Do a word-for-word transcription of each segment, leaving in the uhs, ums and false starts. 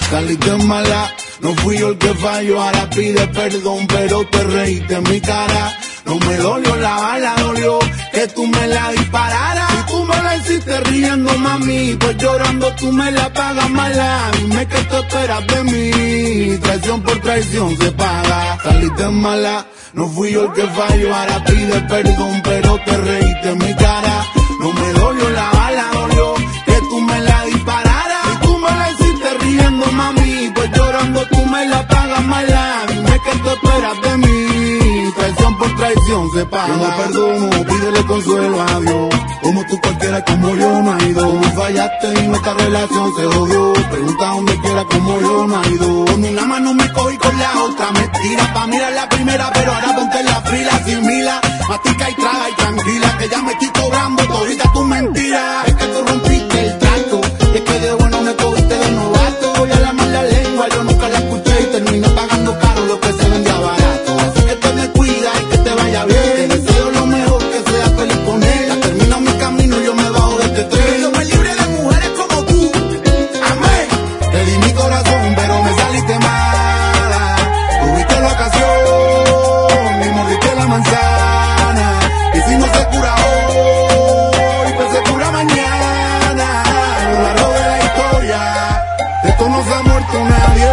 Saliste mala, no fui yo el que falló, ahora pide perdón, pero te reíste en mi cara. No me dolió la bala, dolió que tú me la dispararas. Si tú me la hiciste riendo, mami, pues llorando tú me la pagas mala. Dime qué te esperas de mí, traición por traición se paga. Saliste mala, no fui yo el que falló, ahora pide perdón, pero te reíste en mi cara. No me dolió la bala, dolió que tú me la dispararas. Si tú me la hiciste riendo, mami, pues llorando tú me la pagas mala. Dime qué te esperas de mí, traición por traición se paga. Yo no perdono, pídele consuelo a Dios. Como tú cualquiera, como yo no hay dos. Tú fallaste y nuestra relación se jodió. Pregunta donde quiera, como yo no hay dos. Con una mano me cogí con la otra, me tira pa' mirar la primera, pero ahora ponte en la fila sin mila. Mastica y traga y tranquila, que ya me estoy cobrando todita tu mentira. Es que tú rompiste el trato, y es que de bueno me cogiste de novato. Voy a la mala lengua, yo nunca la escuché y terminé pagando caro lo que se vendía barato. Así que te me cuida y que te vaya bien. Te deseo lo mejor, que seas feliz con él. Termino mi camino, yo me bajo de este tren. Yo me libre de mujeres como tú, amén. Te di mi corazón, pero me saliste mala. Tuviste la ocasión y mordiste la manzana. Y si no se cura hoy, pues se cura mañana. A lo largo de la historia, de esto no se ha muerto nadie.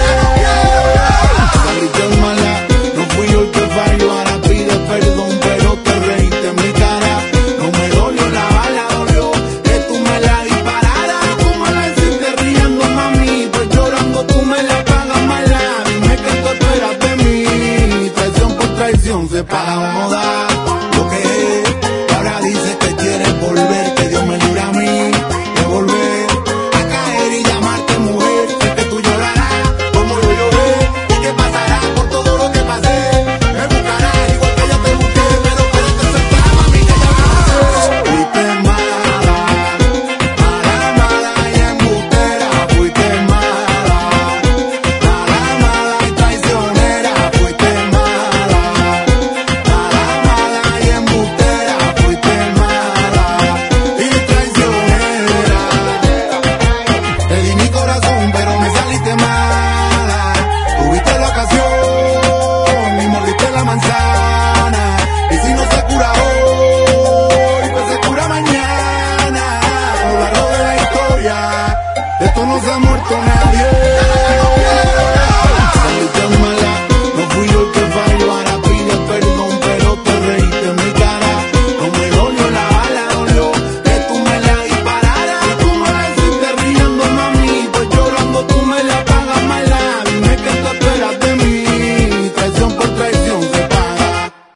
Saliste mala, no fui yo el que falló, ahora pide perdón, pero te reíste en mi cara. No me dolió la bala, dolió que tú me la dispararas. Tú me la hiciste riendo, mami, pues llorando tú me la pagas mala. Dime qué te esperas de mí, traición por traición se paga. Moda.